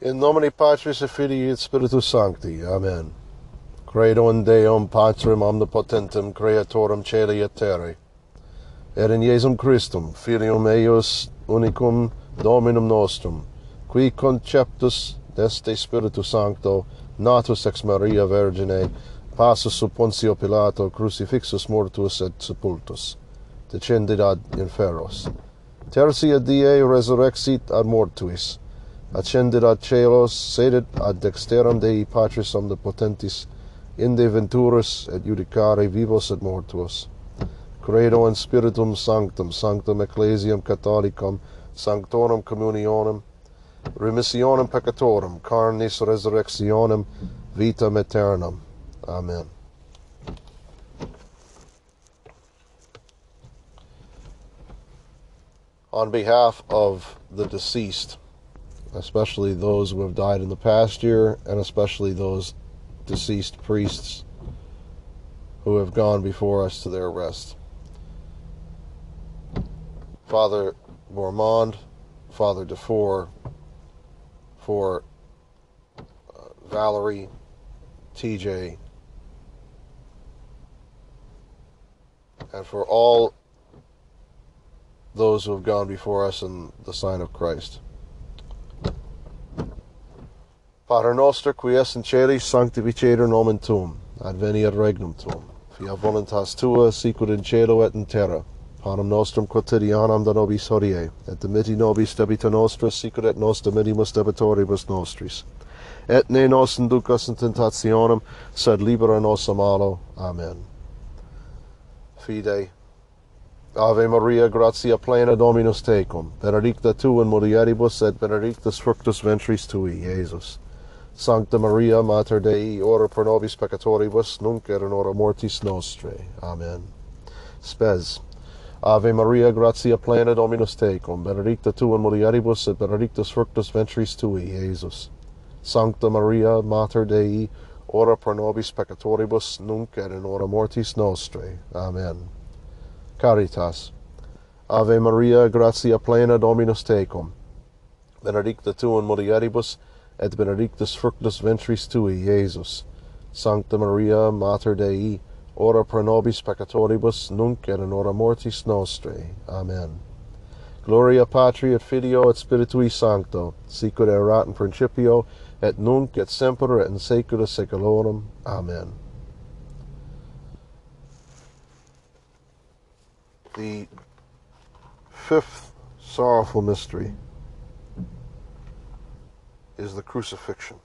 In nomine Patris et Filii et Spiritus Sancti. Amen. Credo in Deum Patrem omnipotentem, creatorem caeli et terrae, et in Iesum Christum, Filium eius unicum Dominum nostrum, qui conceptus deste Spiritus Sancto, natus ex Maria Virgine, passus sub Pontio Pilato, crucifixus mortuus et sepultus, descendit ad inferos. Tertia die resurrexit ad mortuis, ascendit ad caelos, sedit ad dexteram Dei Patris omnipotentis, inde venturus et judicare vivos et mortuos. Credo in Spiritum Sanctum, Sanctum Ecclesiam Catholicum, Sanctorum Communionem, remissionem peccatorum, carnis resurrectionem, vitam aeternam. Amen. On behalf of the deceased, especially those who have died in the past year, and especially those deceased priests who have gone before us to their rest, Father Bourmond, Father Dufour, for Valerie, TJ, and for all those who have gone before us in the sign of Christ. Pater noster, qui es in caeli, sanctificetur nomen tuum, adveniat regnum tuum, fiat voluntas tua, sicut in cielo et in terra. Panem nostrum quotidianum da nobis hodie, et dimitti nobis debita nostra, sicut et nos dimittimus debitoribus nostris. Et ne nos inducas in tentationem, sed libera nos a malo. Amen. Fide. Ave Maria, gratia plena, Dominus tecum, benedicta tu in mulieribus, et benedictus fructus ventris tui, Iesus. Sancta Maria, Mater Dei, ora pro nobis peccatoribus, nunc et in hora mortis nostrae. Amen. Spes. Ave Maria, gratia plena, Dominus tecum, benedicta tu in mulieribus, et benedictus fructus ventris tui, Iesus. Sancta Maria, Mater Dei, ora pro nobis peccatoribus, nunc et in hora mortis nostrae. Amen. Caritas. Ave Maria, gratia plena, Dominus tecum, benedicta tu in mulieribus, et benedictus fructus ventris tui, Iesus. Sancta Maria, Mater Dei, ora pro nobis peccatoribus, nunc et in hora mortis nostrae. Amen. Gloria Patri et Filio et Spiritui Sancto, sicut erat in principio, et nunc et semper et in saecula saeculorum. Amen. The fifth sorrowful mystery is the crucifixion.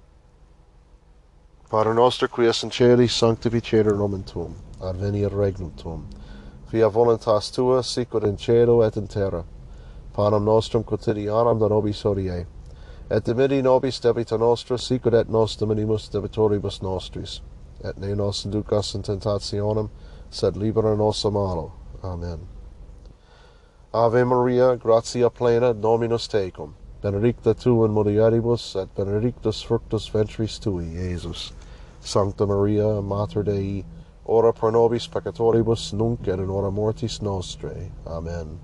Pater noster, qui es in caeli, sanctificetur nomen tuum, adveniat regnum tuum, fiat voluntas tua, sicut in cielo et in terra. Panem nostrum quotidianum da nobis hodie, et dimitti nobis debita nostra, sicut et nos dimittimus debitoribus nostris, et ne nos inducas in tentationem, sed libera nos a malo. Amen. Ave Maria, gratia plena, Dominus tecum, benedicta tu in mulieribus, et benedictus fructus ventris tui, Iesus. Sancta Maria, Mater Dei, ora pro nobis peccatoribus, nunc et in hora mortis nostrae. Amen.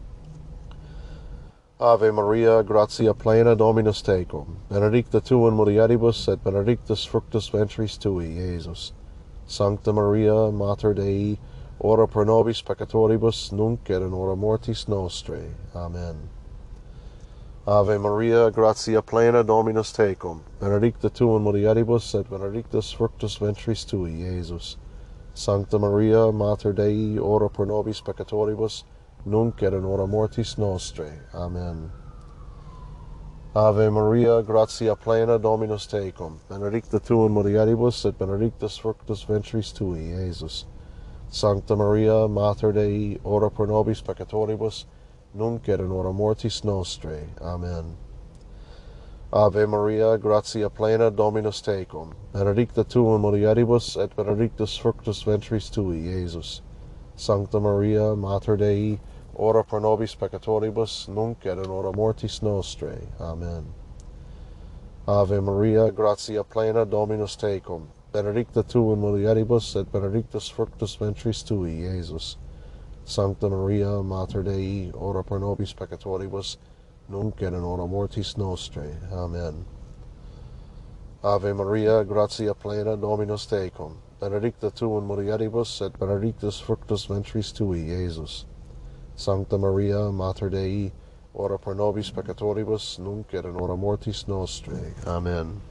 Ave Maria, gratia plena, Dominus tecum, benedicta tu in mulieribus, et benedictus fructus ventris tui, Iesus. Sancta Maria, Mater Dei, ora pro nobis peccatoribus, nunc et in hora mortis nostrae. Amen. Ave Maria, gratia plena, Dominus tecum, benedicta tu in mulieribus, et benedictus fructus ventris tui, Iesus. Sancta Maria, Mater Dei, ora pro nobis peccatoribus, nunc et in hora mortis nostrae. Amen. Ave Maria, gratia plena, Dominus tecum, benedicta tu in mulieribus, et benedictus fructus ventris tui, Iesus. Sancta Maria, Mater Dei, ora pro nobis peccatoribus, nunc et in hora mortis nostrae. Amen. Ave Maria, gratia plena, Dominus tecum, benedicta tu in mulieribus, et benedictus fructus ventris tui, Iesus. Sancta Maria, Mater Dei, ora pro nobis peccatoribus, nunc et in hora mortis nostrae. Amen. Ave Maria, gratia plena, Dominus tecum, benedicta tu in mulieribus, et benedictus fructus ventris tui, Iesus. Sancta Maria, Mater Dei, ora pro nobis peccatoribus, nunc et in hora mortis nostrae. Amen. Ave Maria, gratia plena, Dominus tecum, benedicta tu in mulieribus, et benedictus fructus ventris tui, Iesus. Sancta Maria, Mater Dei, ora pro nobis peccatoribus, nunc et in hora mortis nostrae. Amen.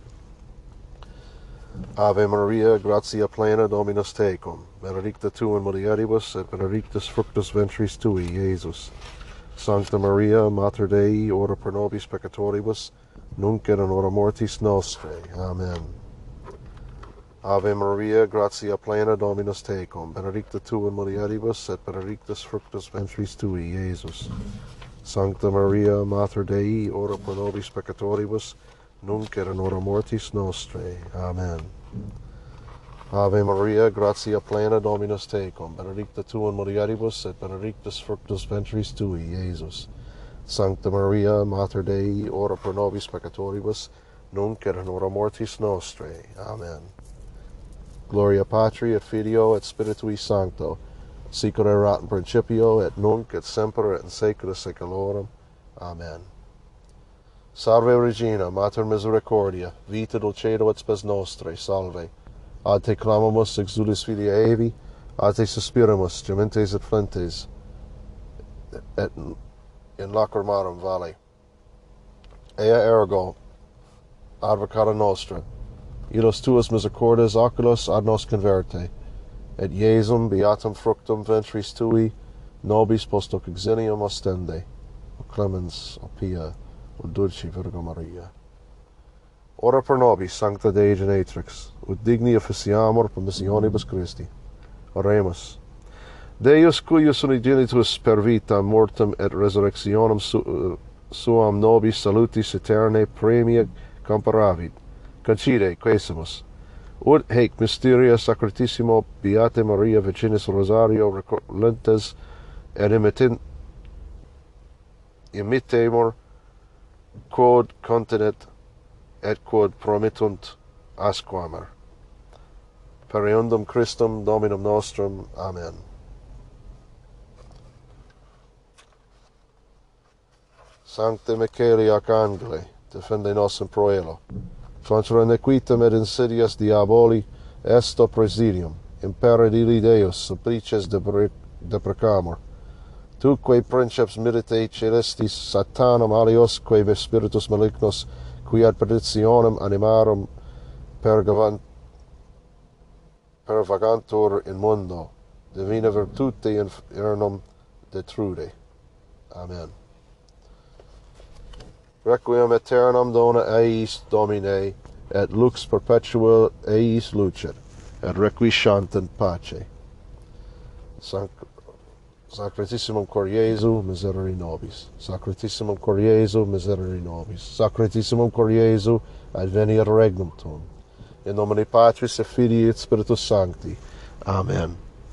Ave Maria, gratia plena, Dominus tecum, benedicta tu in mulieribus, et benedictus fructus ventris tui, Iesus. Sancta Maria, Mater Dei, ora pro nobis peccatoribus, nunc et in hora mortis nostrae. Amen. Ave Maria, gratia plena, Dominus tecum, benedicta tu in mulieribus, et benedictus fructus ventris tui, Iesus. Sancta Maria, Mater Dei, ora pro nobis peccatoribus, nunc et in hora mortis nostrae. Amen. Ave Maria, gratia plena, Dominus tecum, benedicta tu in mulieribus, et benedictus fructus ventris tui, Iesus. Sancta Maria, Mater Dei, ora pro nobis peccatoribus, nunc et in hora mortis nostrae. Amen. Gloria Patri et Filio et Spiritui Sancto, sicut erat in principio et nunc et semper et in saecula saeculorum. Amen. Salve Regina, Mater Misericordia, vita dulcedo et spes nostrae, salve. Ad te clamamus, exulis Filia Evi, ad te suspiramus, gementes et flentes, et in lacrimarum vale. Ea ergo, advocata nostra, illos tuus misericordes oculos ad nos converte, et Iesum beatum fructum ventris tui, nobis post hoc exilium ostende, o clemens, o pia, o dulce Virgo Maria. Ora pro nobis, Sancta Dei Genetrix, ut digni officiamur promissionibus Christi. Oremus. Deus cuius unigenitus per vitam mortem et resurrectionem suam nobis salutis aeternae premia comparavit, concede quaesimus. Ut haec mysteria sacratissimo Beate Maria Virginis Rosario recolentes et imitemur quod continet et quod promittunt asquamer. Per eundum Christum Dominum nostrum. Amen. Sancte Michaeli Arcangeli, defende nos in proelo. Contra iniquitam et insidias diaboli, esto presidium, imperat illi Deus, supplices deprecamur. Tuque princeps milite celestis satanum aliosque spiritus malignos, qui ad perditionem animarum pervagantur in mundo, divina virtute infernum detrude. Amen. Requiem aeternam dona eis Domine, et lux perpetua eis lucet, et requiescant in pace. Sacratissimum cor Iesu, miserere nobis. Sacratissimum cor Iesu, miserere nobis. Sacratissimum cor Iesu, adveniat regnum tuum. In nomine Patris et Filii et Spiritus Sancti. Amen.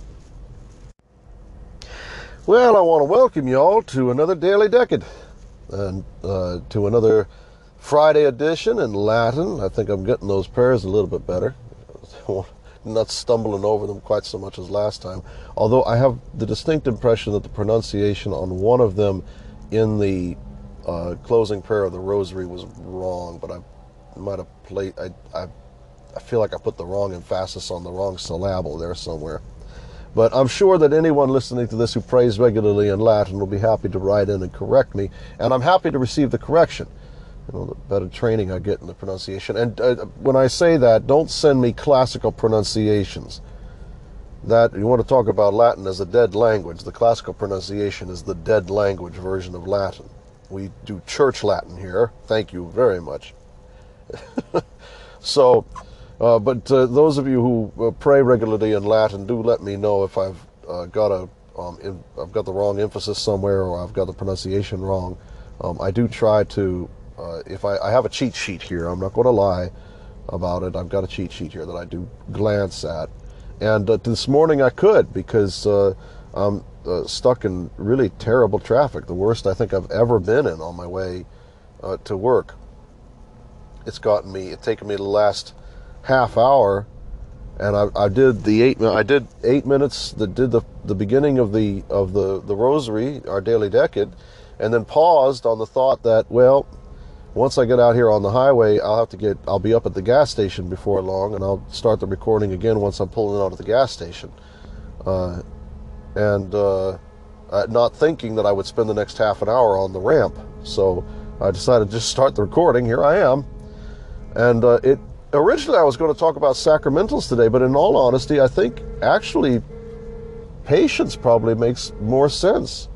Well, I want to welcome you all to another Daily Decade, and to another Friday edition in Latin. I think I'm getting those prayers a little bit better. Not stumbling over them quite so much as last time. Although I have the distinct impression that the pronunciation on one of them in the closing prayer of the Rosary was wrong, but I might have played. I feel like I put the wrong emphasis on the wrong syllable there somewhere. But I'm sure that anyone listening to this who prays regularly in Latin will be happy to write in and correct me, and I'm happy to receive the correction. You know, the better training I get in the pronunciation. And when I say that, don't send me classical pronunciations. That you want to talk about Latin as a dead language. The classical pronunciation is the dead language version of Latin. We do church Latin here. Thank you very much. So, but those of you who pray regularly in Latin, do let me know if I've got the wrong emphasis somewhere, or I've got the pronunciation wrong. I do try to. If I have a cheat sheet here, I'm not going to lie about it. I've got a cheat sheet here that I do glance at. And this morning I could, because I'm stuck in really terrible traffic, the worst I think I've ever been in on my way to work. It's taken me the last half hour, and I did 8 minutes that did the beginning of the Rosary, our daily decade, and then paused on the thought that, well, once I get out here on the highway, I'll be up at the gas station before long, and I'll start the recording again once I'm pulling out of the gas station. Not thinking that I would spend the next half an hour on the ramp. So I decided to just start the recording. Here I am. And originally I was going to talk about sacramentals today, but in all honesty, I think actually patience probably makes more sense.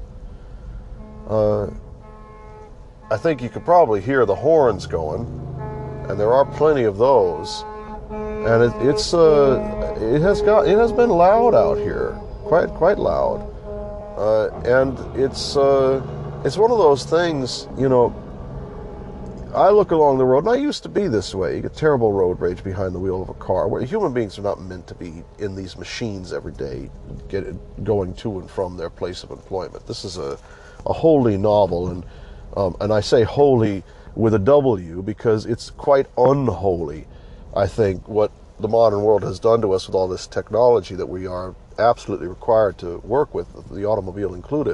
I think you could probably hear the horns going, and there are plenty of those. And it has been loud out here, quite loud. And it's one of those things, you know. I look along the road, and I used to be this way. You get terrible road rage behind the wheel of a car. Where human beings are not meant to be in these machines every day, going to and from their place of employment. This is a holy novel, and I say holy with a W because it's quite unholy. I think what the modern world has done to us with all this technology that we are absolutely required to work with, the automobile included.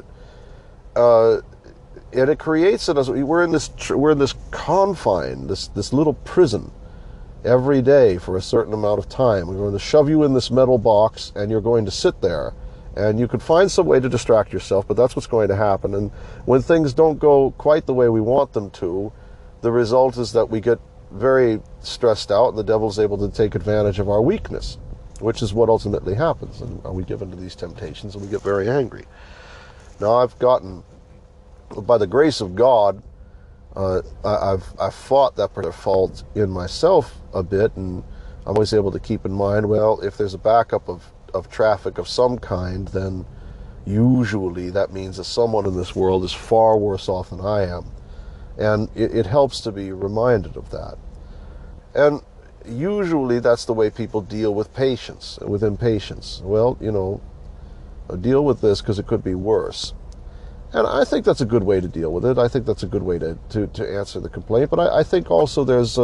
And it creates in us, we're in this confine, this little prison every day for a certain amount of time. We're going to shove you in this metal box, and you're going to sit there. And you could find some way to distract yourself, but that's what's going to happen. And when things don't go quite the way we want them to, the result is that we get very stressed out, and the devil's able to take advantage of our weakness, which is what ultimately happens. And we give into these temptations, and we get very angry. Now, I've gotten, by the grace of God, I've fought that particular fault in myself a bit, and I'm always able to keep in mind, well, if there's a backup of traffic of some kind, then usually that means that someone in this world is far worse off than I am. And it helps to be reminded of that. And usually that's the way people deal with patience, with impatience. Well, you know, deal with this because it could be worse. And I think that's a good way to deal with it. I think that's a good way to answer the complaint. But I think also there's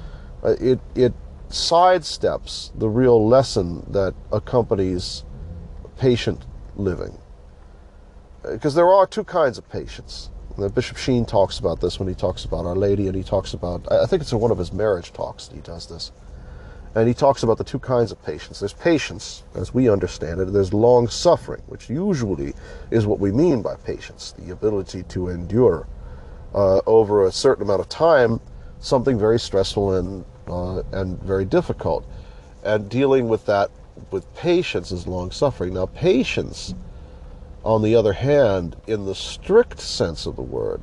it sidesteps the real lesson that accompanies patient living. Because there are two kinds of patience. Bishop Sheen talks about this when he talks about Our Lady, and he talks about, I think it's in one of his marriage talks that he does this. And he talks about the two kinds of patience. There's patience, as we understand it, and there's long suffering, which usually is what we mean by patience, the ability to endure over a certain amount of time something very stressful and very difficult. And dealing with that with patience is long suffering. Now, patience, on the other hand, in the strict sense of the word,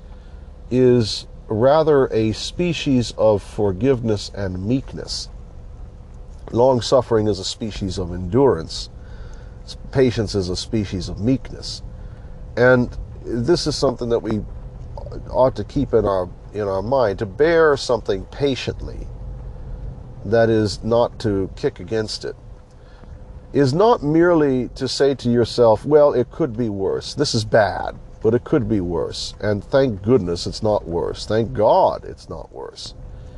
is rather a species of forgiveness and meekness. Long-suffering is a species of endurance. Patience is a species of meekness. And this is something that we ought to keep in our mind. To bear something patiently, that is not to kick against it, is not merely to say to yourself, well, it could be worse. This is bad, but it could be worse. And thank goodness it's not worse. Thank God it's not worse.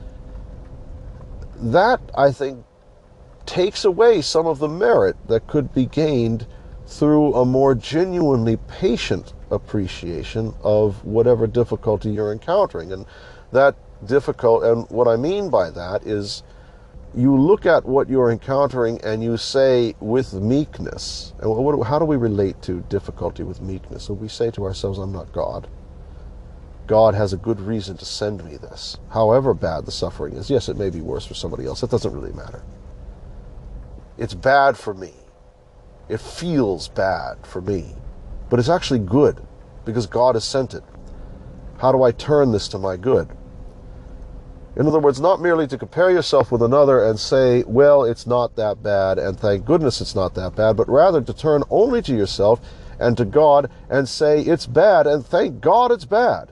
That, I think, takes away some of the merit that could be gained through a more genuinely patient appreciation of whatever difficulty you're encountering. And that and what I mean by that is you look at what you're encountering and you say with meekness, and how do we relate to difficulty with meekness? So we say to ourselves, I'm not God. God has a good reason to send me this. However bad the suffering is, yes, it may be worse for somebody else. It doesn't really matter. It's bad for me. It feels bad for me. But it's actually good because God has sent it. How do I turn this to my good? In other words, not merely to compare yourself with another and say, well, it's not that bad, and thank goodness it's not that bad, but rather to turn only to yourself and to God and say, it's bad, and thank God it's bad.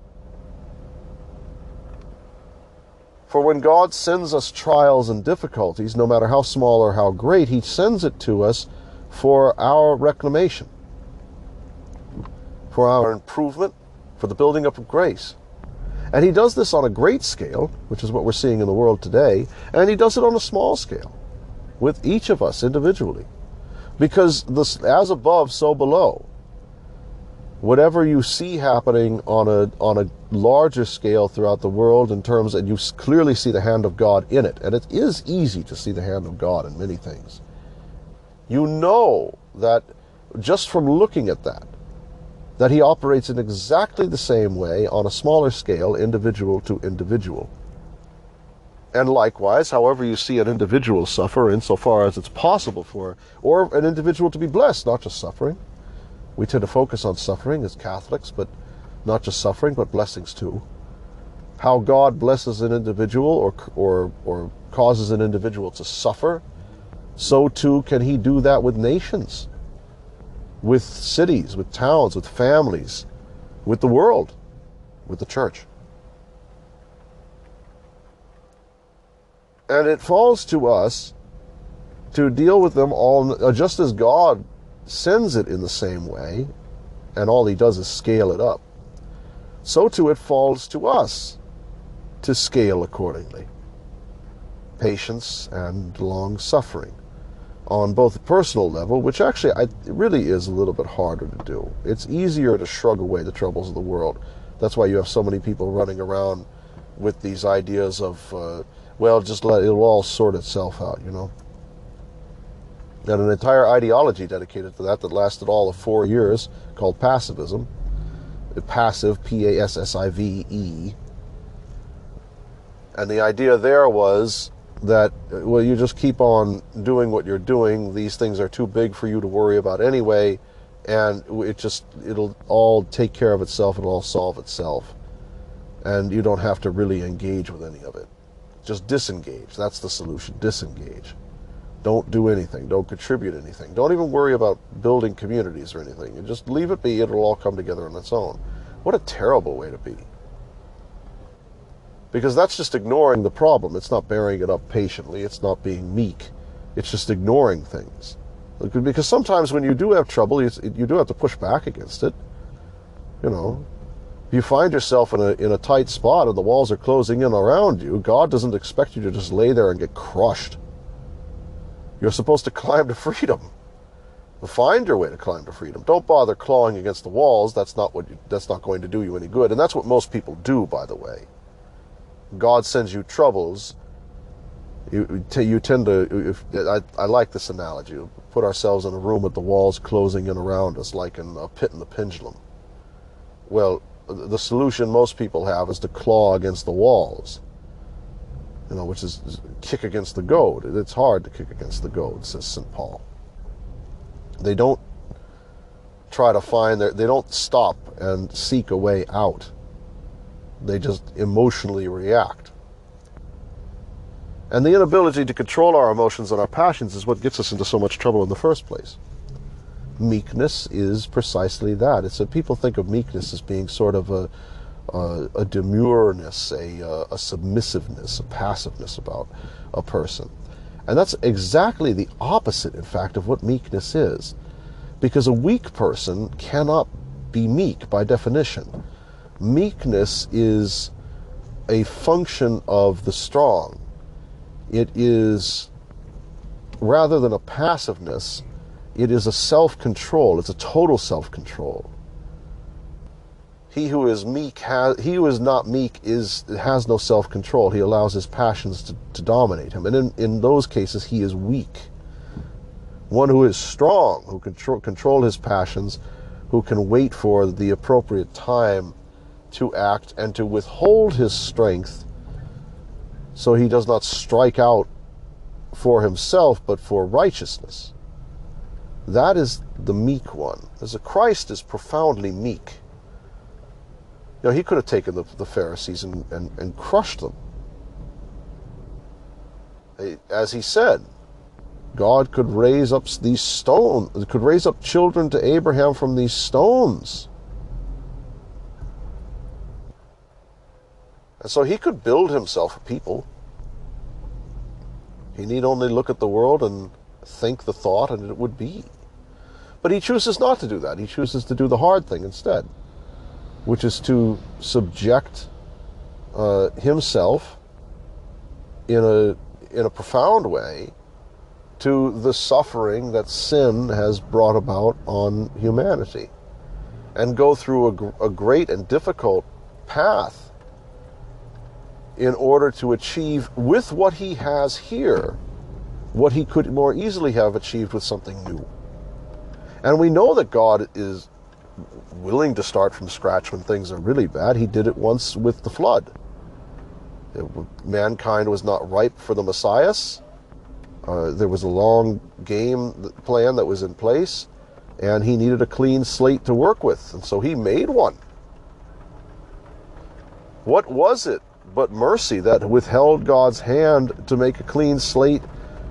For when God sends us trials and difficulties, no matter how small or how great, He sends it to us for our reclamation, for our improvement, for the building up of grace. And He does this on a great scale, which is what we're seeing in the world today, and He does it on a small scale, with each of us individually. Because as above, so below. Whatever you see happening on a larger scale throughout the world in terms, and you clearly see the hand of God in it, and it is easy to see the hand of God in many things. You know that just from looking at that he operates in exactly the same way on a smaller scale, individual to individual. And likewise, however you see an individual suffer, insofar as it's possible for, or an individual to be blessed, not just suffering. We tend to focus on suffering as Catholics, but not just suffering, but blessings too. How God blesses an individual or causes an individual to suffer, so too can he do that with nations, with cities, with towns, with families, with the world, with the church. And it falls to us to deal with them all, just as God sends it in the same way, and all he does is scale it up. So too it falls to us to scale accordingly. Patience and long suffering on both the personal level, which actually it really is a little bit harder to do. It's easier to shrug away the troubles of the world. That's why you have so many people running around with these ideas of, well, just it'll all sort itself out, you know. And an entire ideology dedicated to that lasted all of 4 years, called passivism. Passive, P-A-S-S-I-V-E. And the idea there was that, well, you just keep on doing what you're doing. These things are too big for you to worry about anyway, and it'll all take care of itself. It'll all solve itself. And you don't have to really engage with any of it. Just disengage. That's the solution. Disengage. Don't do anything. Don't contribute anything. Don't even worry about building communities or anything. You just leave it be. It'll all come together on its own. What a terrible way to be. Because that's just ignoring the problem. It's not bearing it up patiently. It's not being meek. It's just ignoring things. Because sometimes when you do have trouble, you do have to push back against it. You know, if you find yourself in a tight spot and the walls are closing in around you, God doesn't expect you to just lay there and get crushed. You're supposed to climb to freedom. Find your way to climb to freedom. Don't bother clawing against the walls. That's not going to do you any good. And that's what most people do, by the way. God sends you troubles. You tend to. I like this analogy. We put ourselves in a room with the walls closing in around us, like in a pit in the pendulum. Well, the solution most people have is to claw against the walls. You know, which is kick against the goad. It's hard to kick against the goad, says St. Paul. They don't try to they don't stop and seek a way out. They just emotionally react. And the inability to control our emotions and our passions is what gets us into so much trouble in the first place. Meekness is precisely that. People think of meekness as being sort of a demureness, a submissiveness, a passiveness about a person. And that's exactly the opposite, in fact, of what meekness is. Because a weak person cannot be meek by definition. Meekness is a function of the strong. It is, rather than a passiveness, it is a self-control. It's a total self-control. He who is not meek has no self-control. He allows his passions to dominate him. And in those cases, he is weak. One who is strong, who can control his passions, who can wait for the appropriate time to act and to withhold his strength so he does not strike out for himself, but for righteousness. That is the meek one. As a Christ is profoundly meek. You know, he could have taken the Pharisees and crushed them. As he said, God could raise up these stones, could raise up children to Abraham from these stones. And so he could build himself a people. He need only look at the world and think the thought, and it would be. But he chooses not to do that. He chooses to do the hard thing instead, which is to subject himself in a profound way to the suffering that sin has brought about on humanity. and go through a great and difficult path in order to achieve with what he has here what he could more easily have achieved with something new. And we know that God is willing to start from scratch when things are really bad. He did it once with the flood. Mankind was not ripe for the Messiah. There was a long game plan that was in place, and he needed a clean slate to work with, and so he made one. What was it but mercy that withheld God's hand to make a clean slate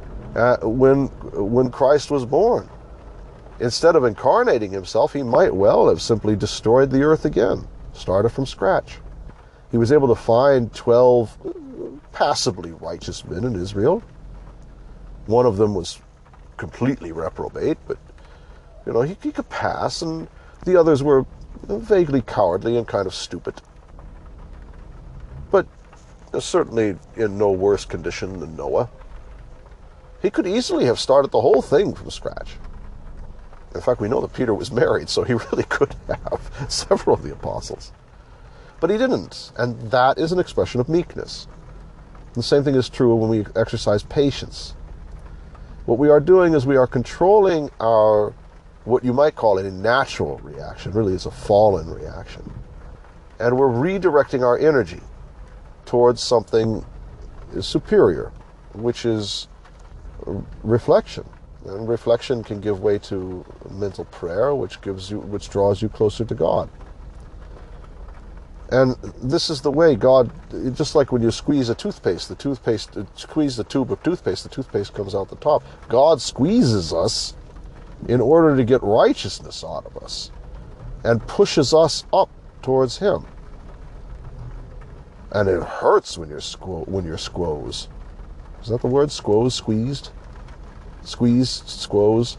when Christ was born? Instead of incarnating himself, he might well have simply destroyed the earth again, started from scratch. He was able to find 12 passably righteous men in Israel. One of them was completely reprobate, but he could pass, and the others were vaguely cowardly and kind of stupid. But certainly in no worse condition than Noah. He could easily have started the whole thing from scratch. In fact, we know that Peter was married, so he really could have, several of the apostles. But he didn't, and that is an expression of meekness. The same thing is true when we exercise patience. What we are doing is we are controlling our, what you might call a natural reaction, really is a fallen reaction. And we're redirecting our energy towards something superior, which is reflection. And reflection can give way to mental prayer, which draws you closer to God. And this is the way God, just like when you squeeze a toothpaste, squeeze the tube of toothpaste, the toothpaste comes out the top. God squeezes us in order to get righteousness out of us and pushes us up towards him. And it hurts when you're squoze. Is that the word? Squoze, squeezed? Squeezed, squoze.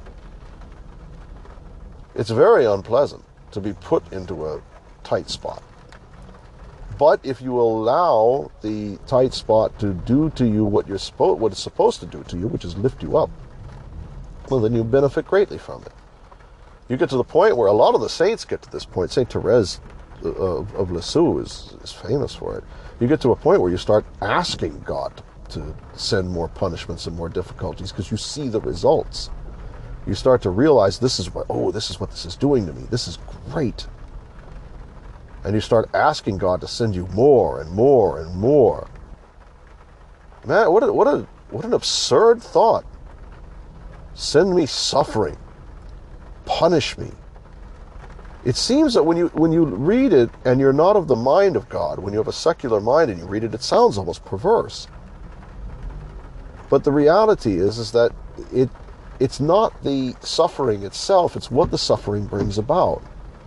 It's very unpleasant to be put into a tight spot. But if you allow the tight spot to do to you what it's supposed to do to you, which is lift you up, well, then you benefit greatly from it. You get to the point where a lot of the saints get to this point. Saint Therese of Lisieux is famous for it. You get to a point where you start asking God to send more punishments and more difficulties because you see the results. You start to realize this is what this is doing to me. This is great. And you start asking God to send you more and more and more. Man, what an absurd thought. Send me suffering. Punish me. It seems that when you read it and you're not of the mind of God, when you have a secular mind and you read it, it sounds almost perverse. But the reality is that it's not the suffering itself, it's what the suffering brings about.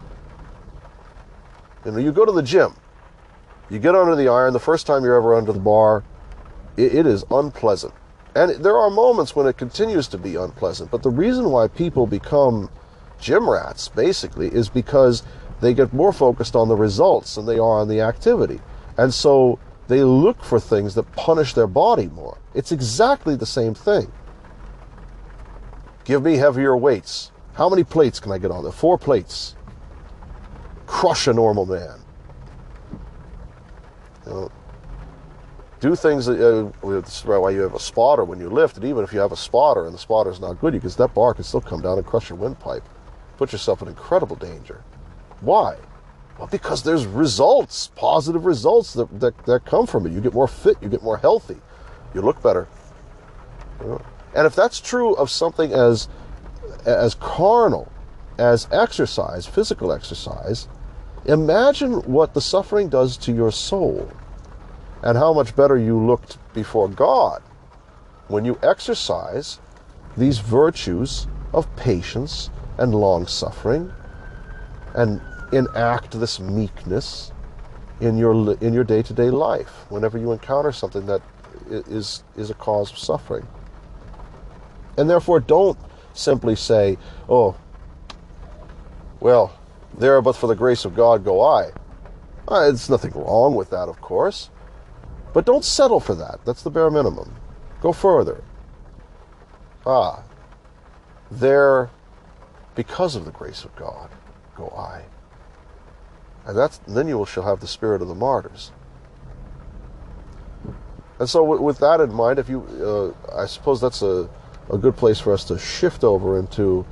You go to the gym, you get under the iron, the first time you're ever under the bar, it is unpleasant. And there are moments when it continues to be unpleasant, but the reason why people become gym rats, basically, is because they get more focused on the results than they are on the activity. And so they look for things that punish their body more. It's exactly the same thing. Give me heavier weights. How many plates can I get on there? 4 plates. Crush a normal man. Do things that's why you have a spotter when you lift, and even if you have a spotter and the spotter's not good, because that bar can still come down and crush your windpipe. Put yourself in incredible danger. Why? Well, because there's results, positive results that come from it. You get more fit, you get more healthy, you look better. And if that's true of something as carnal as exercise, physical exercise, imagine what the suffering does to your soul and how much better you looked before God when you exercise these virtues of patience and long-suffering and enact this meekness in your day-to-day life whenever you encounter something that is a cause of suffering. And therefore, don't simply say, oh, well, there but for the grace of God go I. There's nothing wrong with that, of course. But don't settle for that. That's the bare minimum. Go further. There, because of the grace of God, go I. And then you shall have the spirit of the martyrs. And so with that in mind, if you, I suppose that's a good place for us to shift over into,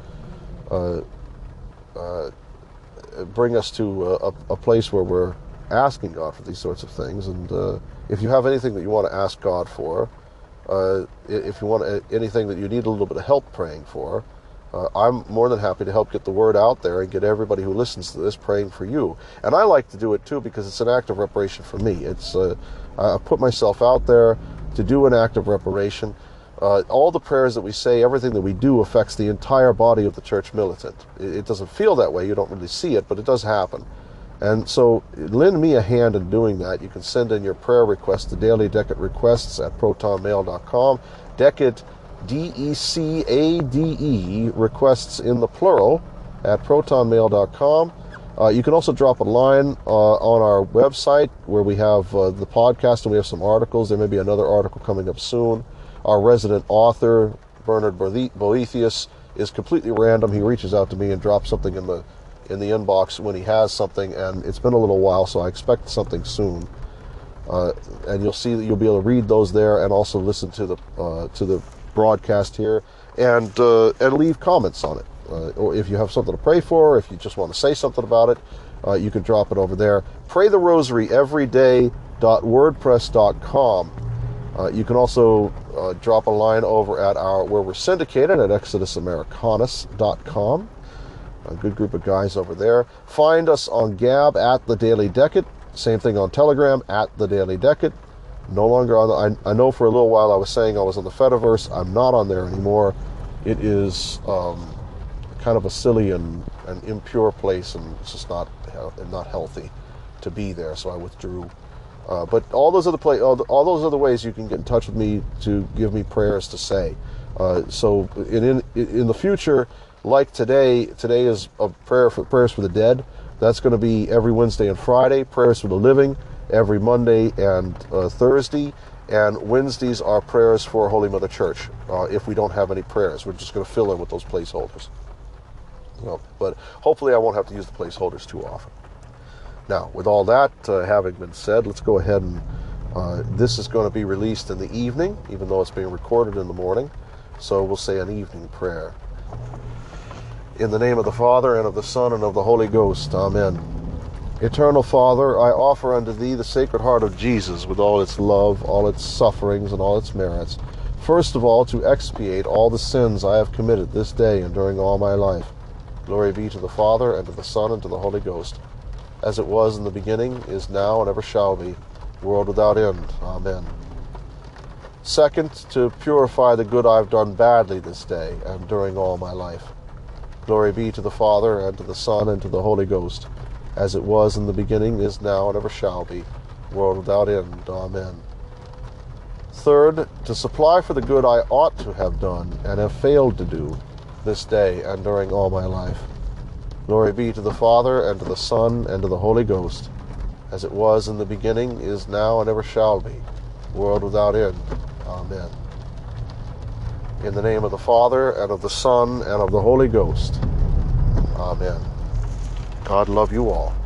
bring us to a place where we're asking God for these sorts of things. And if you have anything that you want to ask God for, if you want anything that you need a little bit of help praying for, I'm more than happy to help get the word out there and get everybody who listens to this praying for you. And I like to do it too because it's an act of reparation for me. It's I put myself out there to do an act of reparation. All the prayers that we say, everything that we do affects the entire body of the church militant. It doesn't feel that way, you don't really see it, but it does happen. And so lend me a hand in doing that. You can send in your prayer requests to Daily Decade Requests at protonmail.com. Decade, D-E-C-A-D-E, requests in the plural at protonmail.com. You can also drop a line on our website where we have the podcast and we have some articles. There may be another article coming up soon. Our resident author, Bernard Boethius, is completely random. He reaches out to me and drops something in the inbox when he has something, and it's been a little while, so I expect something soon. And you'll see that you'll be able to read those there, and also listen to the broadcast here, and leave comments on it. Or if you have something to pray for, or if you just want to say something about it, you can drop it over there. PrayTheRosaryEveryday.wordpress.com. You can also drop a line over at where we're syndicated at ExodusAmericanus.com. A good group of guys over there. Find us on Gab at The Daily Decade. Same thing on Telegram at The Daily Decade. No longer on I know for a little while I was saying I was on the Fediverse. I'm not on there anymore. It is kind of a silly and impure place, and it's just not healthy to be there, so I withdrew. But all those other ways you can get in touch with me to give me prayers to say. So in the future, like today is a prayers for the dead. That's going to be every Wednesday and Friday. Prayers for the living every Monday and Thursday. And Wednesdays are prayers for Holy Mother Church. If we don't have any prayers, we're just going to fill in with those placeholders. But hopefully I won't have to use the placeholders too often. Now, with all that having been said, let's go ahead and this is going to be released in the evening, even though it's being recorded in the morning. So we'll say an evening prayer. In the name of the Father, and of the Son, and of the Holy Ghost. Amen. Eternal Father, I offer unto Thee the Sacred Heart of Jesus with all its love, all its sufferings, and all its merits. First of all, to expiate all the sins I have committed this day and during all my life. Glory be to the Father, and to the Son, and to the Holy Ghost, as it was in the beginning, is now, and ever shall be, world without end. Amen. Second, to purify the good I've done badly this day and during all my life. Glory be to the Father, and to the Son, and to the Holy Ghost, as it was in the beginning, is now, and ever shall be, world without end. Amen. Third, to supply for the good I ought to have done and have failed to do this day and during all my life. Glory be to the Father, and to the Son, and to the Holy Ghost, as it was in the beginning, is now, and ever shall be, world without end. Amen. In the name of the Father, and of the Son, and of the Holy Ghost. Amen. God love you all.